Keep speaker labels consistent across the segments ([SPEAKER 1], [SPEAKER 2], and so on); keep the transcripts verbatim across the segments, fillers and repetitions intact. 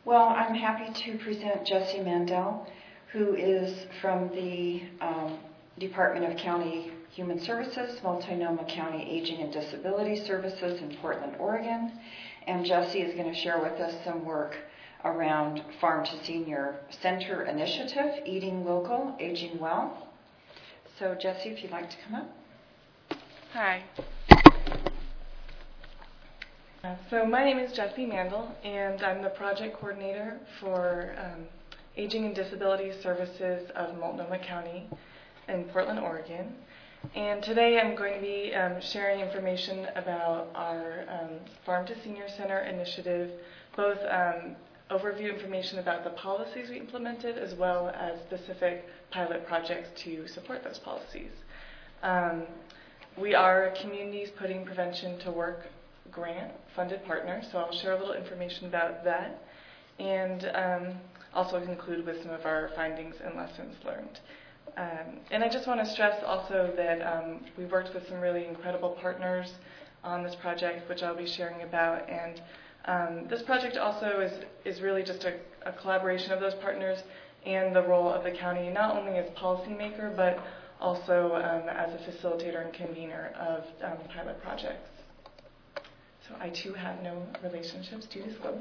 [SPEAKER 1] Well, I'm happy to present Jessie Mandel, who is from the um, Department of County Human Services, Multnomah County Aging and Disability Services in Portland, Oregon. And Jessie is going to share with us some work around Farm to Senior Center Initiative, Eating Local, Aging Well. So Jessie, if you'd like to come up.
[SPEAKER 2] Hi. Uh, so my name is Jessie Mandel, and I'm the project coordinator for um, Aging and Disability Services of Multnomah County in Portland, Oregon. And today I'm going to be um, sharing information about our um, Farm to Senior Center initiative, both um, overview information about the policies we implemented as well as specific pilot projects to support those policies. Um, we are Communities Putting Prevention to Work grant funded partner, so I'll share a little information about that and um, also conclude with some of our findings and lessons learned. Um, and I just want to stress also that um, we've worked with some really incredible partners on this project, which I'll be sharing about. And um, this project also is, is really just a, a collaboration of those partners and the role of the county, not only as policymaker, but also um, as a facilitator and convener of um, pilot projects. So I too have no relationships to disclose.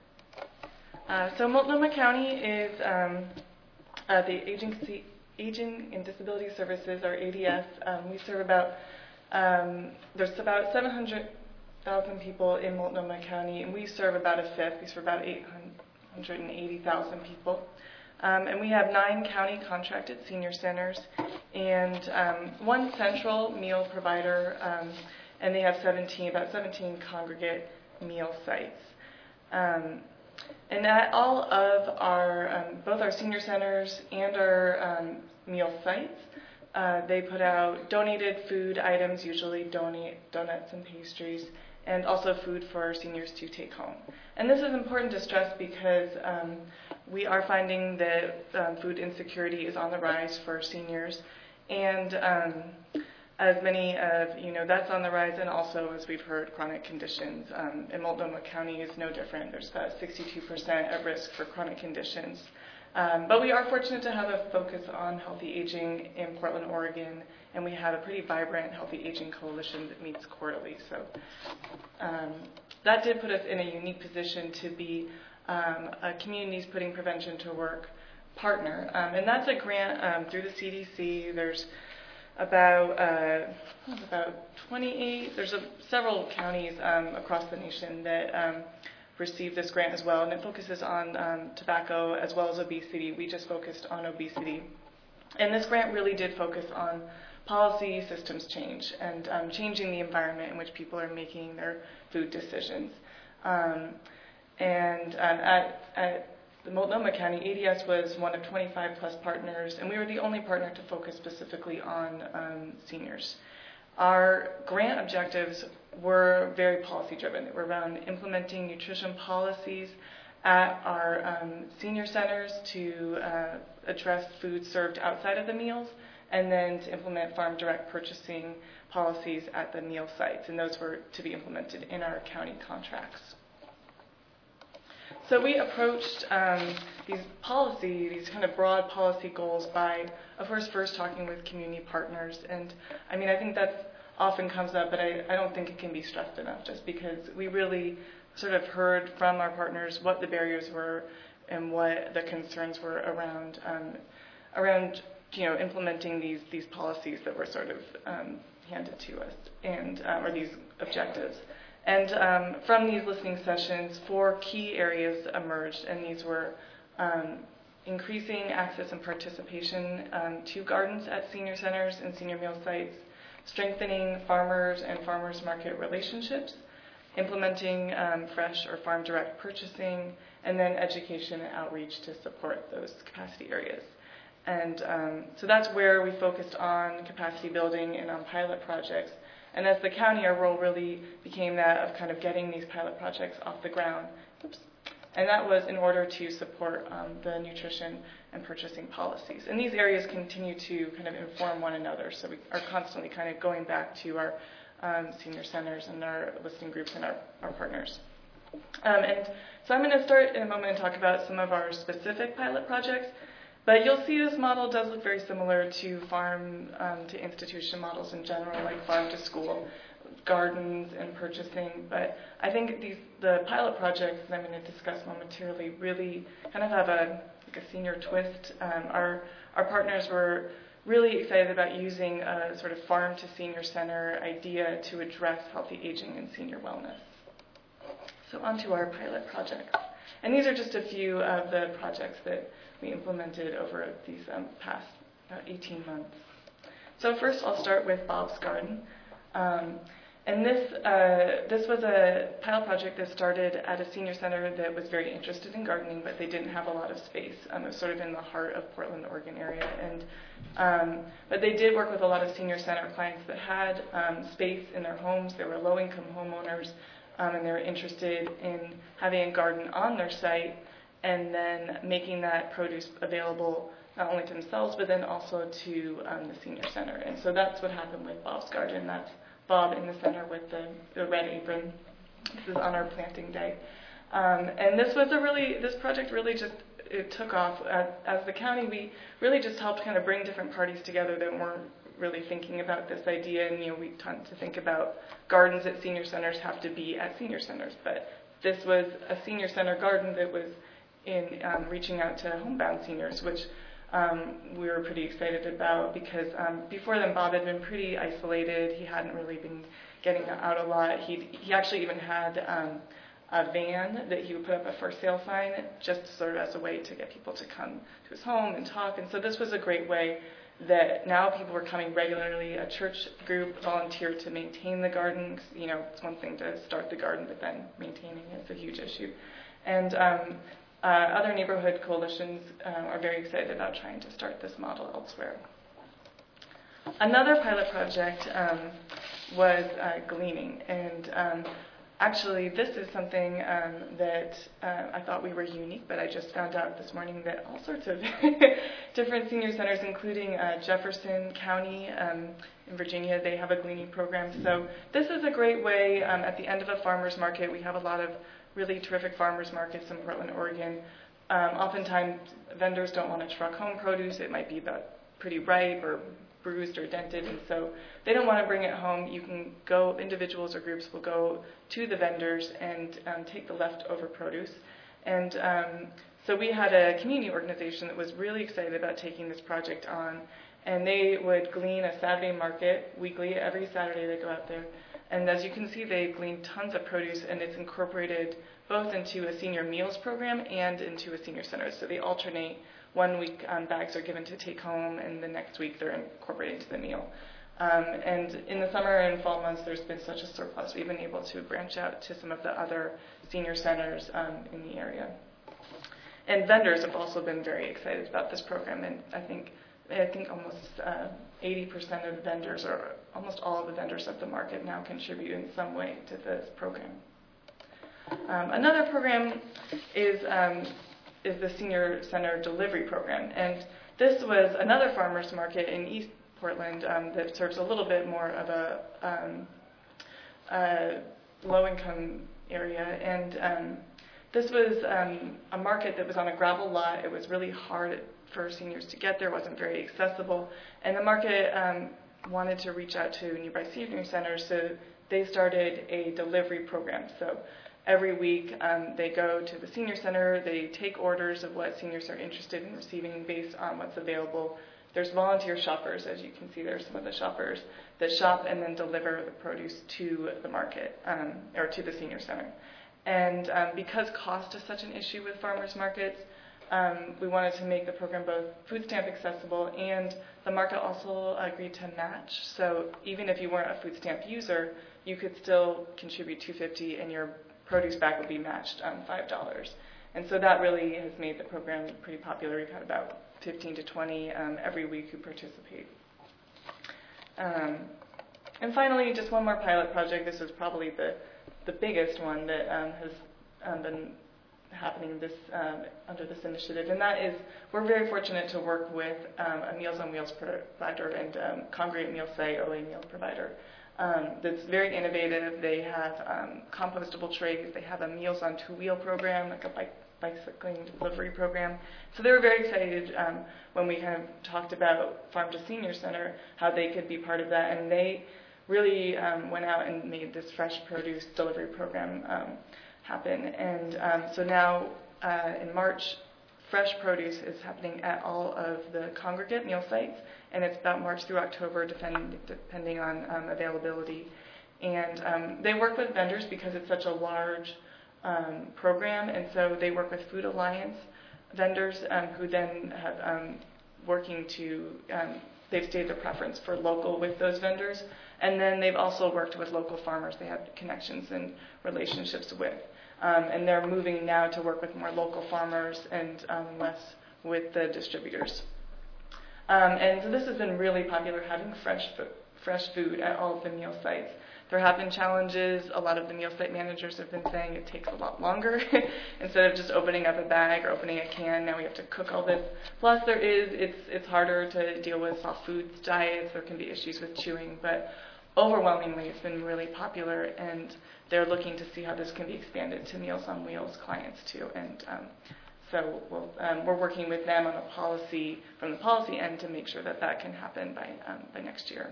[SPEAKER 2] Uh, so Multnomah County is um, uh, the agency Aging and Disability Services, or A D S. Um, we serve about, um, there's about seven hundred thousand people in Multnomah County, and we serve about a fifth. We serve about eight hundred eighty thousand people. Um, and we have nine county contracted senior centers and um, one central meal provider, um, and they have seventeen, about seventeen congregate meal sites. Um, And at all of our, um, both our senior centers and our um, meal sites, uh, they put out donated food items, usually donate donuts and pastries, and also food for our seniors to take home. And this is important to stress because um, we are finding that um, food insecurity is on the rise for seniors, and um, as many of, you know, that's on the rise, and also, as we've heard, chronic conditions. Um, in Multnomah County is no different. There's about sixty-two percent at risk for chronic conditions. Um, but we are fortunate to have a focus on healthy aging in Portland, Oregon, and we have a pretty vibrant healthy aging coalition that meets quarterly. So um, that did put us in a unique position to be um, a Communities Putting Prevention to Work partner. Um, and that's a grant um, through the C D C. There's About uh, about twenty-eight. There's a, several counties um, across the nation that um, receive this grant as well, and it focuses on um, tobacco as well as obesity. We just focused on obesity, and this grant really did focus on policy systems change and um, changing the environment in which people are making their food decisions. Um, and um, at, at the Multnomah County, A D S was one of twenty-five plus partners, and we were the only partner to focus specifically on um, seniors. Our grant objectives were very policy driven. They were around implementing nutrition policies at our um, senior centers to uh, address food served outside of the meals, and then to implement farm direct purchasing policies at the meal sites, and those were to be implemented in our county contracts. So we approached um, these policy, these kind of broad policy goals by, of course, first talking with community partners. And I mean, I think that often comes up, but I, I don't think it can be stressed enough, just because we really sort of heard from our partners what the barriers were and what the concerns were around, um, around you know, implementing these these policies that were sort of um, handed to us, and uh, or these objectives. And um, from these listening sessions, four key areas emerged, and these were um, increasing access and participation um, to gardens at senior centers and senior meal sites, strengthening farmers and farmers market relationships, implementing um, fresh or farm direct purchasing, and then education and outreach to support those capacity areas. And um, so that's where we focused on capacity building and on pilot projects. And as the county, our role really became that of kind of getting these pilot projects off the ground. Oops. And that was in order to support um, the nutrition and purchasing policies. And these areas continue to kind of inform one another. So we are constantly kind of going back to our um, senior centers and our listening groups and our, our partners. Um, and So I'm going to start in a moment and talk about some of our specific pilot projects, but you'll see this model does look very similar to farm um, to institution models in general, like farm to school, gardens and purchasing. But I think these the pilot projects that I'm going to discuss momentarily really kind of have a, like a senior twist. Um, our, our partners were really excited about using a sort of farm to senior center idea to address healthy aging and senior wellness. So on to our pilot projects. And these are just a few of the projects that we implemented over these um, past uh, eighteen months. So first I'll start with Bob's Garden. Um, and this, uh, this was a pilot project that started at a senior center that was very interested in gardening, but they didn't have a lot of space. Um, it was sort of in the heart of Portland, Oregon area. And, um, but they did work with a lot of senior center clients that had um, space in their homes. They were low-income homeowners, um, and they were interested in having a garden on their site and then making that produce available not only to themselves, but then also to um, the senior center. And so that's what happened with Bob's Garden. That's Bob in the center with the, the red apron. This is on our planting day. Um, and this was a really, this project really just, it took off. As, as the county, we really just helped kind of bring different parties together that weren't really thinking about this idea. And, you know, we tend to think about gardens at senior centers have to be at senior centers. But this was a senior center garden that was in um, reaching out to homebound seniors, which Um, we were pretty excited about because um, before then Bob had been pretty isolated. He hadn't really been getting out a lot. He he actually even had um, a van that he would put up a for sale sign just sort of as a way to get people to come to his home and talk. And so this was a great way that now people were coming regularly. A church group volunteered to maintain the garden. You know, it's one thing to start the garden, but then maintaining it is a huge issue. And um, Uh, other neighborhood coalitions uh, are very excited about trying to start this model elsewhere. Another pilot project um, was uh, gleaning, and um, actually this is something um, that uh, I thought we were unique, but I just found out this morning that all sorts of different senior centers, including uh, Jefferson County um, in Virginia, they have a gleaning program. So this is a great way, um, at the end of a farmer's market, we have a lot of really terrific farmers markets in Portland, Oregon. Um, oftentimes, vendors don't want to truck home produce. It might be about pretty ripe or bruised or dented, and so they don't want to bring it home. You can go, individuals or groups will go to the vendors and um, take the leftover produce. And um, so we had a community organization that was really excited about taking this project on, and they would glean a Saturday market weekly. Every Saturday they go out there. And as you can see, they glean tons of produce, and it's incorporated both into a senior meals program and into a senior center. So they alternate. One week um, bags are given to take home, and the next week they're incorporated into the meal. Um, and in the summer and fall months, there's been such a surplus. We've been able to branch out to some of the other senior centers um, in the area. And vendors have also been very excited about this program, and I think I think almost uh, eighty percent of the vendors, or almost all of the vendors of the market now contribute in some way to this program. Um, another program is, um, is the Senior Center Delivery Program. And this was another farmers market in East Portland um, that serves a little bit more of a, um, a low-income area. And um, this was um, a market that was on a gravel lot. It was really hard for seniors to get there, wasn't very accessible, and the market um, wanted to reach out to nearby senior centers, so they started a delivery program. So every week um, they go to the senior center, they take orders of what seniors are interested in receiving based on what's available. There's volunteer shoppers, as you can see there's some of the shoppers that shop and then deliver the produce to the market, um, or to the senior center. And um, because cost is such an issue with farmers markets, Um, we wanted to make the program both food stamp accessible, and the market also agreed to match. So even if you weren't a food stamp user, you could still contribute two dollars and fifty cents and your produce bag would be matched um, five dollars. And so that really has made the program pretty popular. We've had about fifteen to twenty um, every week who participate. Um, and finally, just one more pilot project. This is probably the, the biggest one that um, has um, been happening this um, under this initiative, and that is we're very fortunate to work with um, a Meals on Wheels provider and um, Congregate Meal Site O A meal provider. um, that's very innovative. They have um, compostable trays. They have a Meals on Two-Wheel program, like a bike bicycling delivery program. So they were very excited um, when we kind of talked about Farm to Senior Center, how they could be part of that. And they really um, went out and made this fresh produce delivery program um, happen. And um, so now uh, in March, fresh produce is happening at all of the congregate meal sites, and it's about March through October, depend, depending on um, availability. And um, they work with vendors because it's such a large um, program, and so they work with Food Alliance vendors um, who then have um, working to, um, they've stated their preference for local with those vendors, and then they've also worked with local farmers they have connections and relationships with. Um, and they're moving now to work with more local farmers and um, less with the distributors. Um, and so this has been really popular, having fresh, fo- fresh food at all of the meal sites. There have been challenges. A lot of the meal site managers have been saying it takes a lot longer. Instead of just opening up a bag or opening a can, now we have to cook all this. Plus, there is, it's, it's harder to deal with soft foods diets. There can be issues with chewing, but overwhelmingly, it's been really popular, and they're looking to see how this can be expanded to Meals on Wheels clients too. And um, so we'll, um, we're working with them on a policy from the policy end to make sure that that can happen by um, by next year.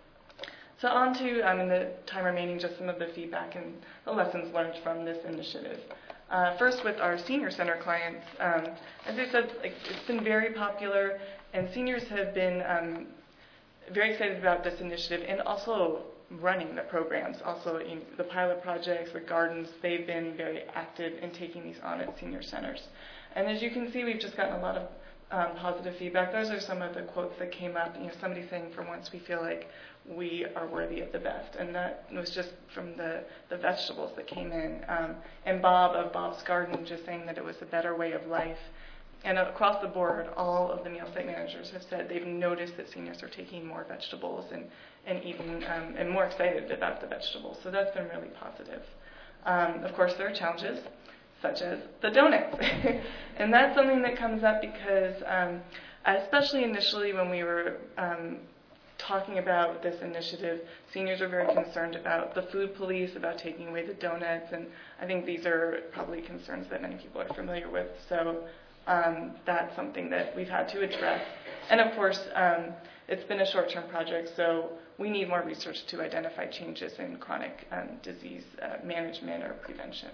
[SPEAKER 2] So on to, um, in the time remaining, just some of the feedback and the lessons learned from this initiative. Uh, first, with our senior center clients, um, as I said, like, it's been very popular, and seniors have been um, very excited about this initiative and also running the programs. Also, in the pilot projects, the gardens, they've been very active in taking these on at senior centers. And as you can see, we've just gotten a lot of um, positive feedback. Those are some of the quotes that came up. You know, somebody saying, for once, we feel like we are worthy of the best. And that was just from the, the vegetables that came in. Um, and Bob of Bob's Garden just saying that it was a better way of life. And across the board, all of the meal site managers have said they've noticed that seniors are taking more vegetables and, and eating um, and more excited about the vegetables. So that's been really positive. Um, of course, there are challenges, such as the donuts. And that's something that comes up because, um, especially initially when we were um, talking about this initiative, seniors are very concerned about the food police, about taking away the donuts, and I think these are probably concerns that many people are familiar with. So um, that's something that we've had to address. And of course, um, it's been a short-term project, so we need more research to identify changes in chronic um, disease uh, management or prevention.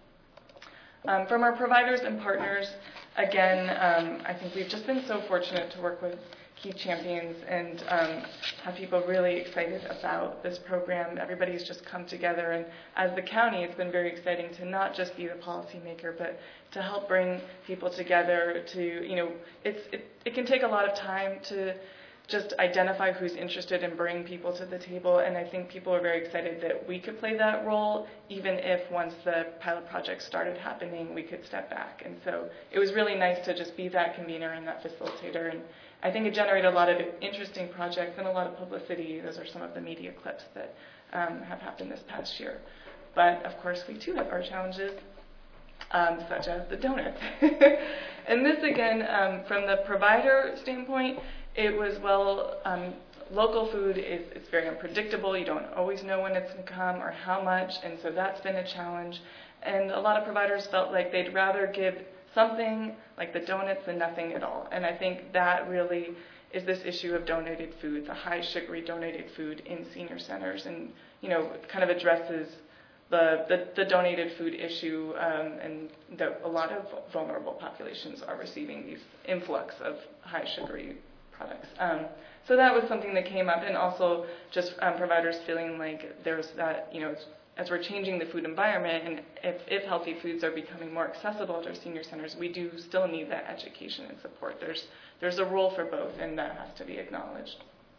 [SPEAKER 2] Um, from our providers and partners, again, um, I think we've just been so fortunate to work with key champions and um, have people really excited about this program. Everybody's just come together, and as the county, it's been very exciting to not just be the policymaker, but to help bring people together to, you know, it's it, it can take a lot of time to just identify who's interested and bring people to the table, and I think people are very excited that we could play that role, even if once the pilot project started happening, we could step back. And so it was really nice to just be that convener and that facilitator, and I think it generated a lot of interesting projects and a lot of publicity. Those are some of the media clips that um, have happened this past year. But of course, we too have our challenges, um, such as the donuts. And this, again, um, from the provider standpoint, it was, well, um, local food is it's very unpredictable. You don't always know when it's going to come or how much, and so that's been a challenge. And a lot of providers felt like they'd rather give something like the donuts than nothing at all. And I think that really is this issue of donated foods, a high sugary donated food in senior centers, and, you know, kind of addresses the, the, the donated food issue, um, and that a lot of vulnerable populations are receiving these influx of high sugary products. Um, so that was something that came up, and also just um, providers feeling like there's that, you know, as we're changing the food environment, and if, if healthy foods are becoming more accessible at our senior centers, we do still need that education and support. There's there's a role for both, and that has to be acknowledged.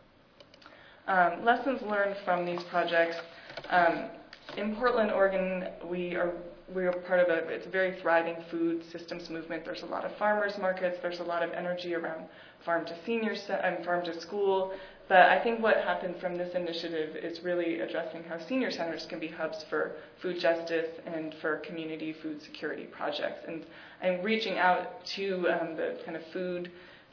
[SPEAKER 2] Um, lessons learned from these projects. Um, in Portland, Oregon, we are we are part of a it's a very thriving food systems movement. There's a lot of farmers markets. There's a lot of energy around farm to senior and farm to school. But I think what happened from this initiative is really addressing how senior centers can be hubs for food justice and for community food security projects, and, and reaching out to um, the kind of food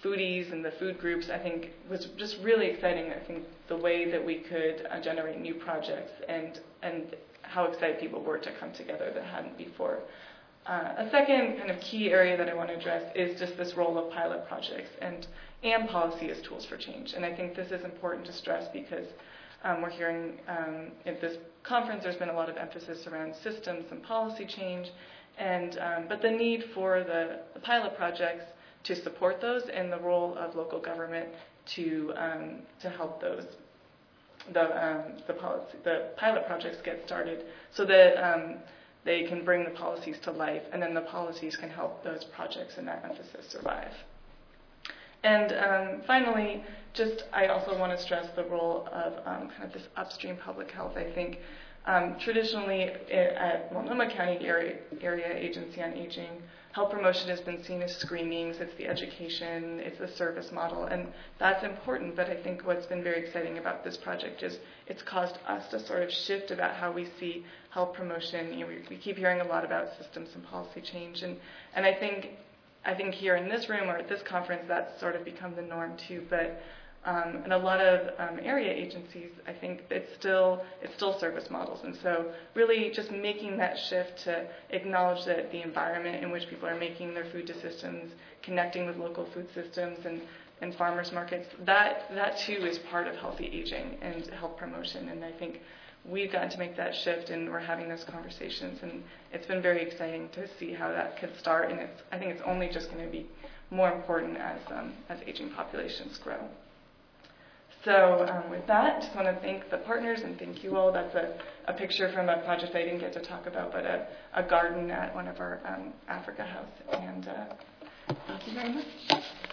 [SPEAKER 2] foodies and the food groups, I think, was just really exciting. I think the way that we could uh, generate new projects and and how excited people were to come together that hadn't before. Uh, a second kind of key area that I want to address is just this role of pilot projects and, and policy as tools for change. And I think this is important to stress because um, we're hearing um, at this conference there's been a lot of emphasis around systems and policy change, and um, but the need for the, the pilot projects to support those and the role of local government to um, to help those the um, the policy the pilot projects get started so that um, they can bring the policies to life, and then the policies can help those projects and that emphasis survive. And um, finally, just I also want to stress the role of um, kind of this upstream public health. I think um, traditionally at Multnomah County Area, Area Agency on Aging, health promotion has been seen as screenings, it's the education, it's the service model, and that's important, but I think what's been very exciting about this project is it's caused us to sort of shift about how we see health promotion. You know, we, we keep hearing a lot about systems and policy change, and, and I think I think here in this room or at this conference that's sort of become the norm too, but Um, and a lot of um, area agencies, I think it's still it's still service models, and so really just making that shift to acknowledge that the environment in which people are making their food decisions, connecting with local food systems and, and farmers markets, that that too is part of healthy aging and health promotion. And I think we've gotten to make that shift, and we're having those conversations, and it's been very exciting to see how that could start. And it's I think it's only just going to be more important as um, as aging populations grow. So um, with that, I just want to thank the partners and thank you all. That's a, a picture from a project I didn't get to talk about, but a, a garden at one of our um, Africa House. And uh, thank you very much.